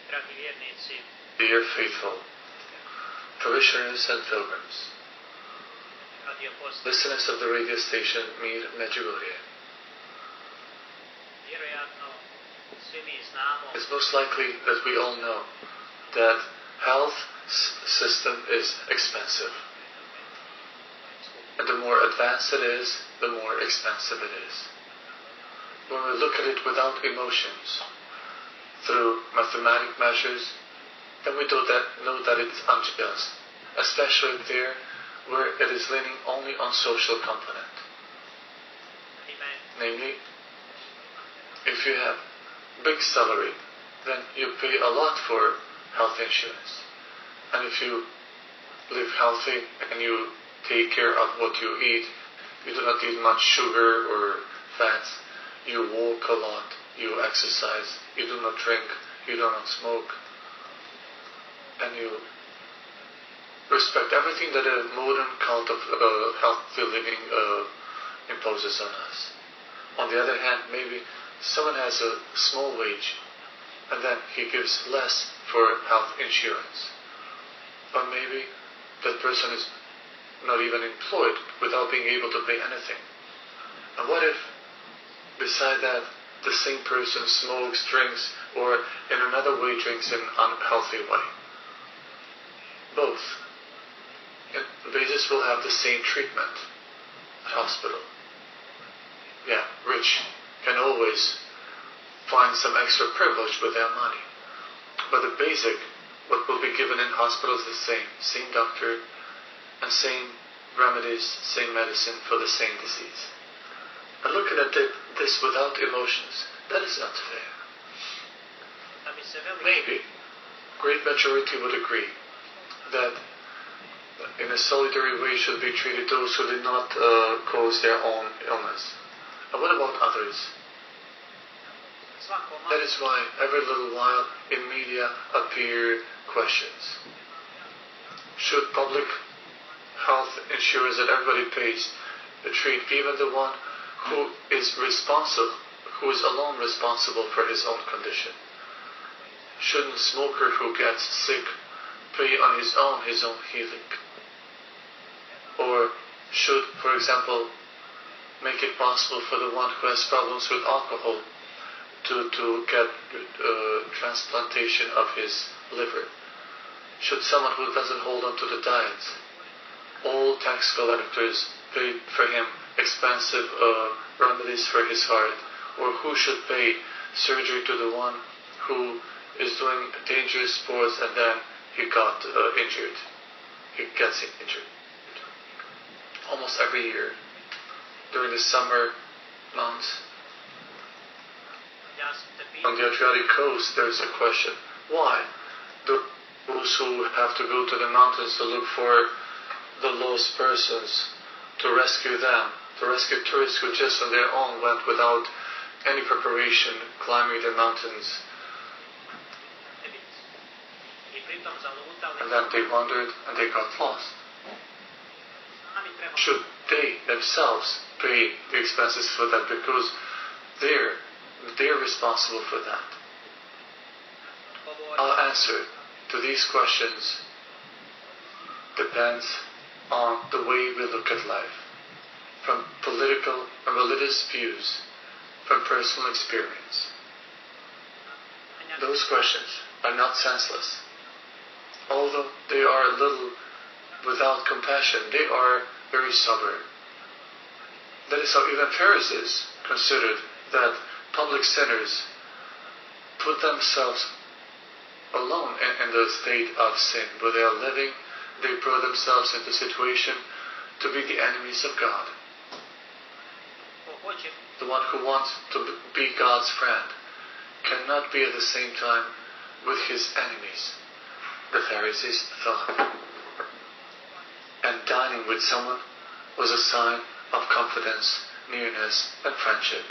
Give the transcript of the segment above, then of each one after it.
Dear faithful, parishioners and pilgrims, listeners of the radio station Mir Medjugorje, it's most likely that we all know that health system is expensive. And the more advanced it is, the more expensive it is. When we look at it without emotions, through mathematic measures, then we know that it's unjust, especially there where it is leaning only on social component. Namely, if you have big salary, then you pay a lot for health insurance. And if you live healthy and you take care of what you eat, you do not eat much sugar or fats, you walk a lot, you exercise, you do not drink, you do not smoke, and you respect everything that a modern cult of healthy living imposes on us. On the other hand, maybe someone has a small wage and then he gives less for health insurance. Or maybe that person is not even employed without being able to pay anything. And what if, beside that, the same person smokes, drinks, or in another way drinks in an unhealthy way? Both, in basis, will have the same treatment at hospital. Yeah, rich can always find some extra privilege with their money. But the basic, what will be given in hospitals is the same doctor, and same remedies, same medicine for the same disease. And looking at this without emotions, that is not fair. Maybe great majority would agree that in a solitary way should be treated those who did not cause their own illness. And what about others? That is why every little while in media appear questions. Should public health insurance that everybody pays treat even the one who is alone responsible for his own condition? Shouldn't a smoker who gets sick pay on his own healing? Or should, for example, make it possible for the one who has problems with alcohol to get transplantation of his liver? Should someone who doesn't hold on to the diet, all tax collectors pay for him expensive remedies for his heart? Or who should pay surgery to the one who is doing dangerous sports and then he got injured? He gets injured. Almost every year, during the summer months, on the Adriatic coast, there is a question: why do those who have to go to the mountains to look for the lost persons, to rescue them, to rescue tourists who just on their own went without any preparation, climbing the mountains, and then they wandered and they got lost? Should they themselves pay the expenses for that because they're responsible for that? Our answer to these questions depends on the way we look at life, from political and religious views, from personal experience. Those questions are not senseless. Although they are a little without compassion, they are very sober. That is how even Pharisees considered that public sinners put themselves alone in the state of sin, where they are living, they put themselves into a situation to be the enemies of God. The one who wants to be God's friend cannot be at the same time with his enemies, the Pharisees thought. And dining with someone was a sign of confidence, nearness, and friendship.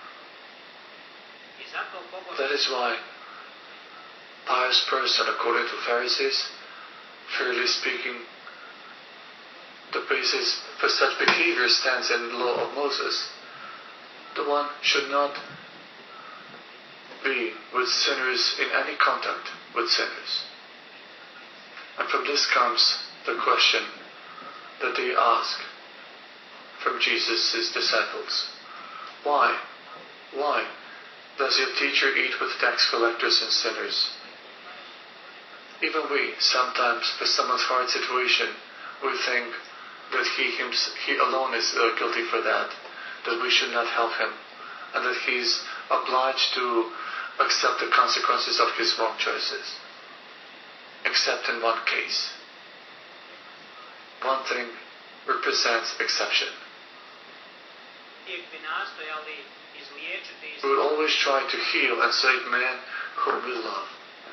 That is why pious person, according to Pharisees, fairly speaking, the basis for such behavior stands in the law of Moses. The one should not be with sinners in any contact. with sinners. And from this comes the question that they ask from Jesus' disciples. Why? Why does your teacher eat with tax collectors and sinners? Even we, sometimes, for someone's hard situation, we think that he alone is guilty for that we should not help him, and that he's obliged to accept the consequences of his wrong choices. Except in one case. One thing represents exception. We would always try to heal and save man whom we love.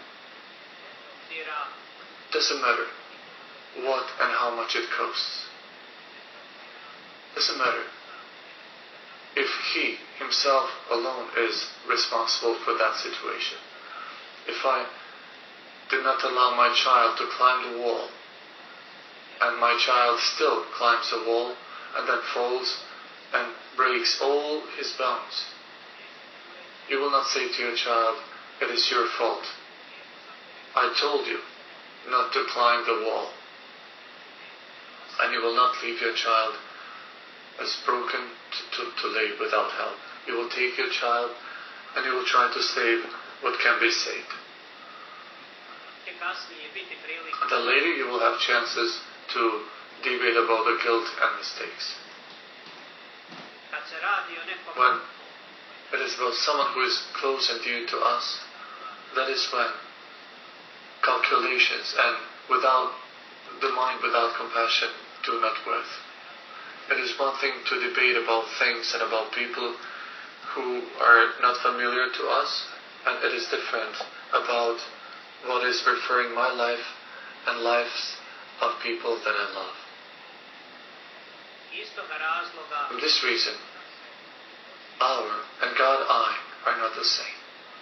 Doesn't matter what and how much it costs. Doesn't matter if he himself alone is responsible for that situation. If I did not allow my child to climb the wall, and my child still climbs the wall and then falls and breaks all his bones, you will not say to your child, "It is your fault. I told you not to climb the wall." And you will not leave your child as broken to lay without help. You will take your child and you will try to save what can be saved. And then later you will have chances to debate about the guilt and mistakes. When it is about someone who is close and dear to us, that is when calculations and the mind without compassion do not work. It is one thing to debate about things and about people who are not familiar to us, and it is different about what is referring my life and lives of people that I love. For this reason, our and God I are not the same.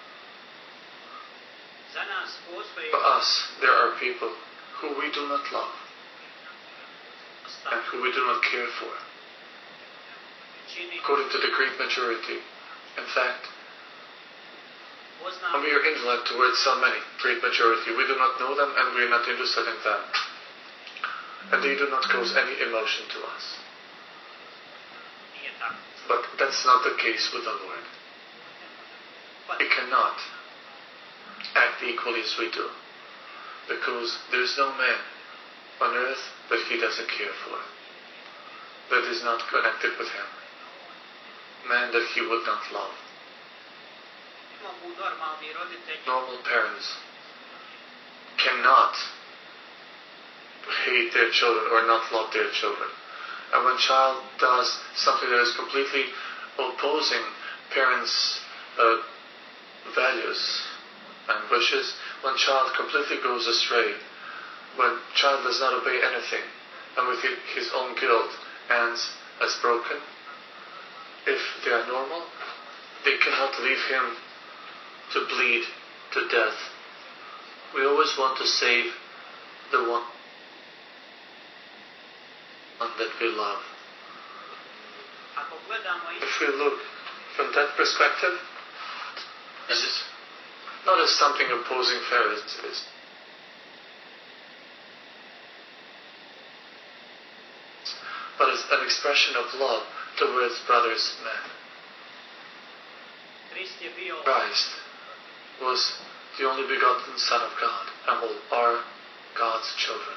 For us, there are people who we do not love and who we do not care for. According to the great majority, in fact, a mere intellect towards so many, great majority, we do not know them and we are not interested in them. And they do not cause any emotion to us. But that's not the case with the Lord. He cannot act equally as we do, because there is no man on earth that he doesn't care for, that is not connected with him, man that he would not love. Normal parents cannot hate their children or not love their children. And when a child does something that is completely opposing parents' values and wishes, when child completely goes astray, when child does not obey anything, and with his own guilt ends as broken, if they are normal, they cannot leave him to bleed to death. We always want to save the one that we love. If we look from that perspective, this is not as something opposing Pharisees, but as an expression of love towards brothers men. Christ was the only begotten Son of God, and all are God's children.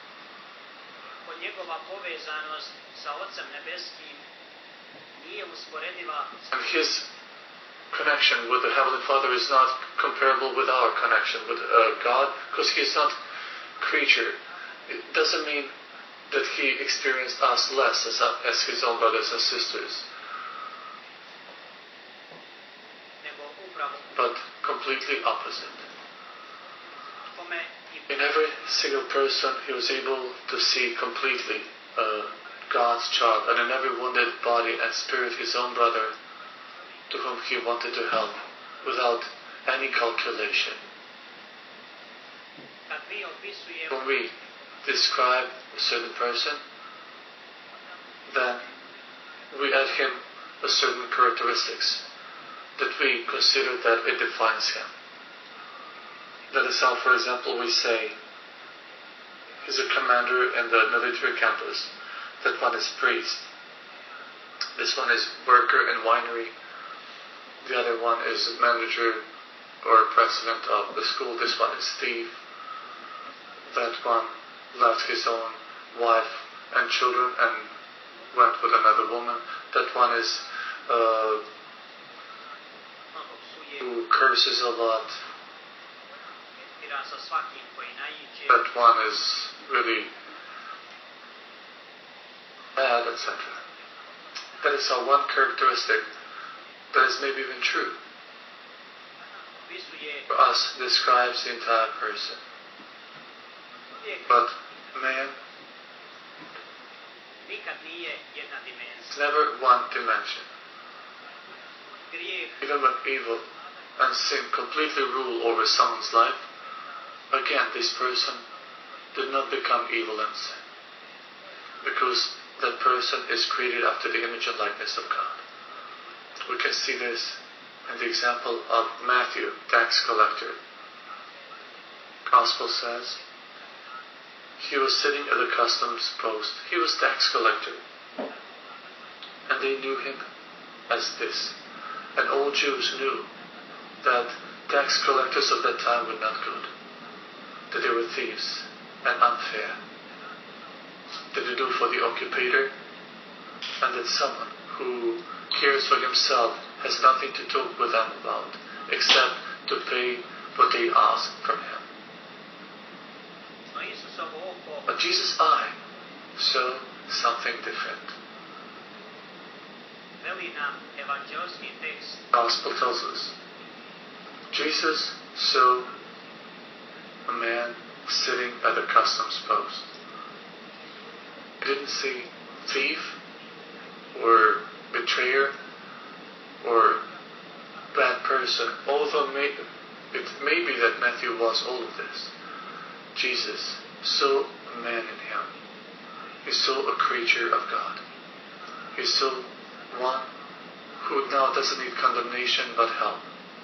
And his connection with the Heavenly Father is not comparable with our connection with God, because he is not creature. It doesn't mean that he experienced us less as his own brothers and sisters, but completely opposite. In every single person, he was able to see completely God's child, and in every wounded body and spirit, his own brother, to whom he wanted to help without any calculation. When we describe a certain person, then we add him a certain characteristics that we consider that it defines him. That is how, for example, we say he's a commander in the military campus. That one is priest. This one is worker in winery. The other one is manager or president of the school. This one is thief. That one left his own wife and children and went with another woman. That one is who curses a lot. That one is really bad, etc. That is how one characteristic that is maybe even true for us describes the entire person. But man, it's never one dimension. Even when evil and sin completely rule over someone's life, again, this person did not become evil and sin, because that person is created after the image and likeness of God. We can see this in the example of Matthew, tax collector. Gospel says he was sitting at the customs post. He was tax collector, and they knew him as this. And all Jews knew that tax collectors of that time were not good, that they were thieves and unfair, that they do for the occupator, and that someone who cares for himself has nothing to talk with them about except to pay what they ask from him. But Jesus' eye saw something different. Gospel tells us Jesus saw a man sitting at a customs post. He didn't see thief or betrayer or bad person, although it may be that Matthew was all of this. Jesus saw a man in him. He saw a creature of God. He saw one who now doesn't need condemnation but help.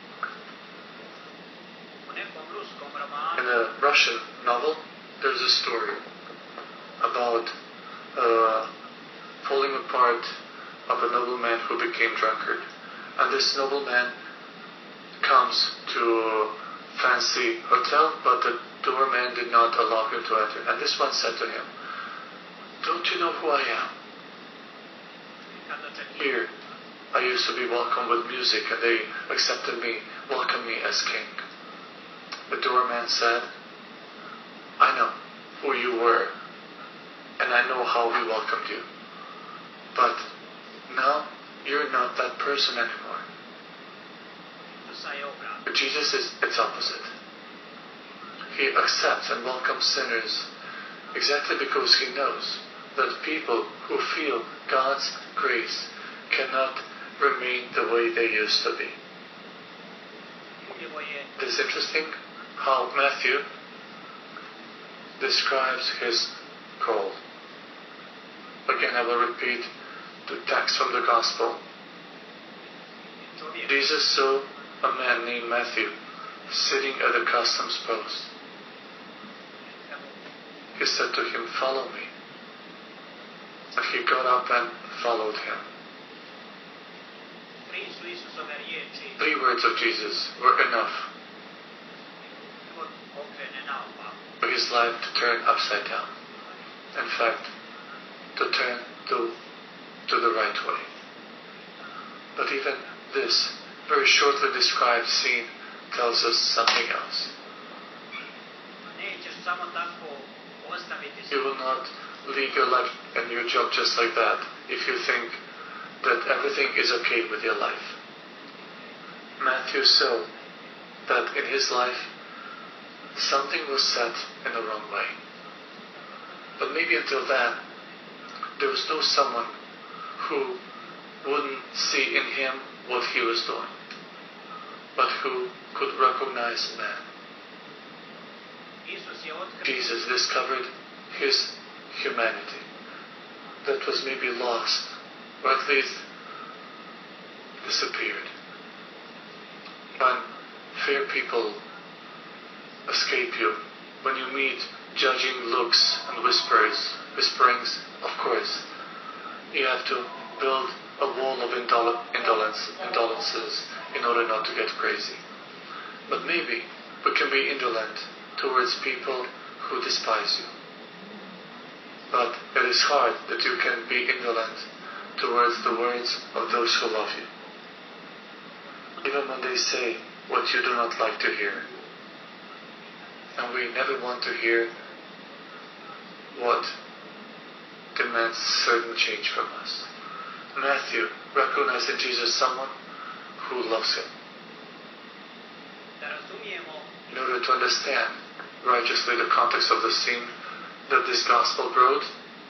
In a Russian novel, there's a story about falling apart of a nobleman who became drunkard. And this nobleman comes to a fancy hotel, but the doorman did not allow him to enter. And this one said to him, "Don't you know who I am? Here, I used to be welcomed with music, and they welcomed me as king." The doorman said, "I know who you were, and I know how we welcomed you. But now, you're not that person anymore." But Jesus is its opposite. He accepts and welcomes sinners exactly because he knows that people who feel God's grace cannot remain the way they used to be. It is interesting how Matthew describes his call. Again, I will repeat the text from the Gospel. Jesus saw a man named Matthew sitting at the customs post. He said to him, "Follow me." And he got up and followed him. 3 words of Jesus were enough for his life to turn upside down. In fact, to turn to the right way. But even this very shortly described scene tells us something else. You will not leave your life and your job just like that if you think that everything is okay with your life. Matthew saw that in his life something was set in the wrong way. But maybe until then, there was no someone who wouldn't see in him what he was doing, but who could recognize man. Jesus discovered his humanity that was maybe lost, or at least disappeared. When fair people escape you. When you meet judging looks and whisperings, of course, you have to build a wall of indolences in order not to get crazy. But maybe we can be indolent towards people who despise you. But it is hard that you can be indolent towards the words of those who love you, even when they say what you do not like to hear. And we never want to hear what demands certain change from us. Matthew recognized in Jesus someone who loves him. In order to understand righteously the context of the scene that this gospel brought,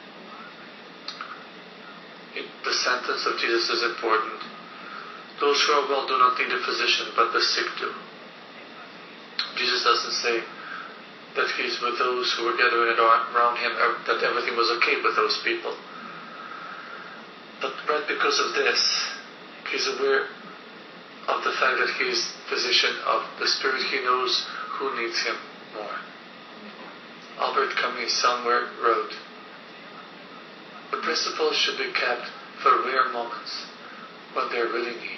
the sentence of Jesus is important. Those who are well do not need a physician, but the sick do. Jesus doesn't say that he's with those who were gathering around him, that everything was okay with those people. But right because of this, he's aware of the fact that he is physician of the Spirit. He knows who needs him more. Albert Camus somewhere wrote, "The principles should be kept for rare moments when they're really need.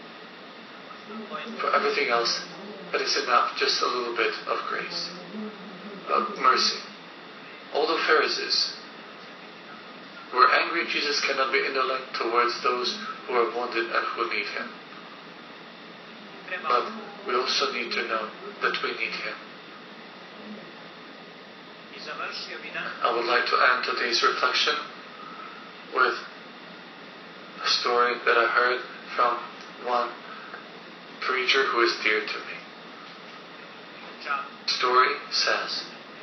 For everything else, it is enough just a little bit of grace, of mercy." All the Pharisees were angry Jesus cannot be indolent towards those who are wounded and who need him. But we also need to know that we need him. I would like to end today's reflection with a story that I heard from one preacher who is dear to me. The story says,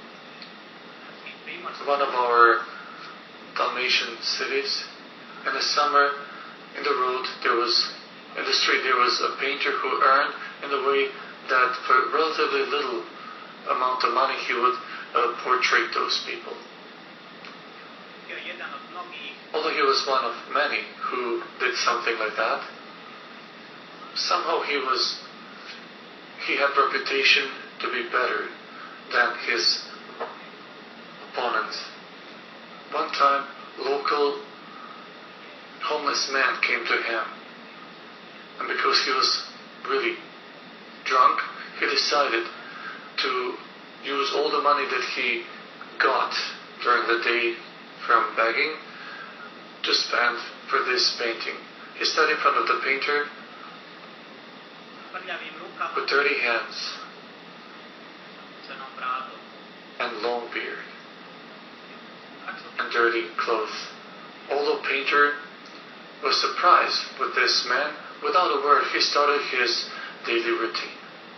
one of our Dalmatian cities, in the summer, in the street there was a painter who earned in the way that for relatively little amount of money he would portray those people. Although he was one of many who did something like that, somehow he had reputation to be better than his opponents. One time, local homeless man came to him, and because he was really drunk, he decided to use all the money that he got during the day from begging to spend for this painting. He stood in front of the painter with dirty hands and long beard and dirty clothes. Although painter was surprised with this man, without a word he started his daily routine.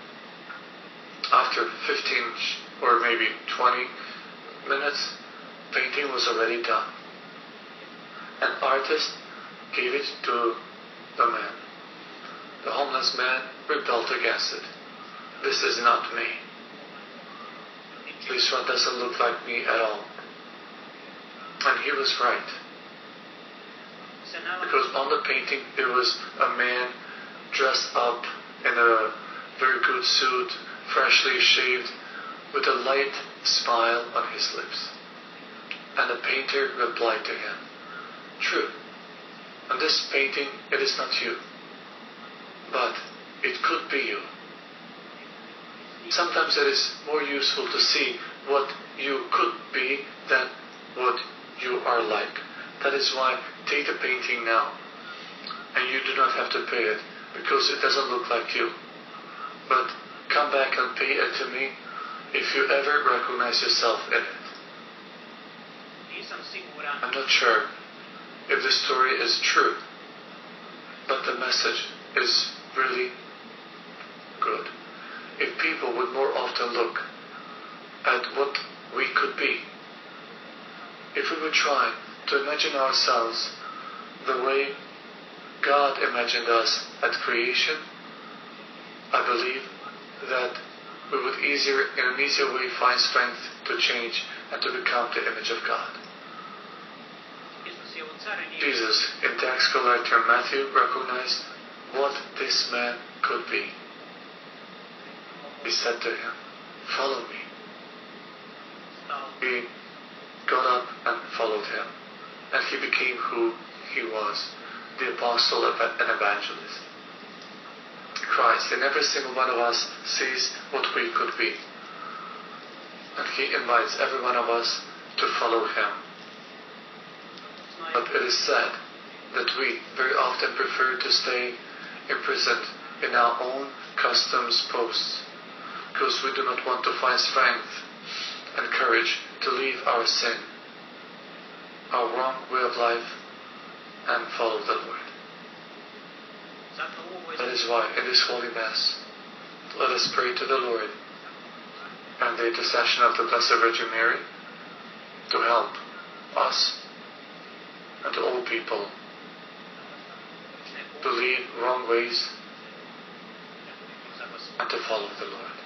After 15 or maybe 20 minutes, painting was already done. An artist gave it to the man. The homeless man rebelled against it. "This is not me. This one doesn't look like me at all." And he was right. Because on the painting there was a man dressed up in a very good suit, freshly shaved, with a light smile on his lips. And the painter replied to him, "True, on this painting it is not you, but it could be you." Sometimes it is more useful to see what you could be than what you are like. That is why take the painting now, and you do not have to pay it because it doesn't look like you. But come back and pay it to me if you ever recognize yourself in it. I'm not sure if the story is true, but the message is really good. If people would more often look at what we could be, if we would try to imagine ourselves the way God imagined us at creation, I believe that we would in an easier way find strength to change and to become the image of God. Jesus, in tax collector Matthew, recognized what this man could be. He said to him, follow me. He got up and followed him, and he became who he was, the apostle and evangelist. Christ, in every single one of us, sees what we could be, and he invites every one of us to follow him. But it is said that we very often prefer to stay imprisoned in our own customs posts, because we do not want to find strength and courage to leave our sin, our wrong way of life, and follow the Lord. That is why in this Holy Mass, let us pray to the Lord and the intercession of the Blessed Virgin Mary to help us and all people to leave wrong ways and to follow the Lord.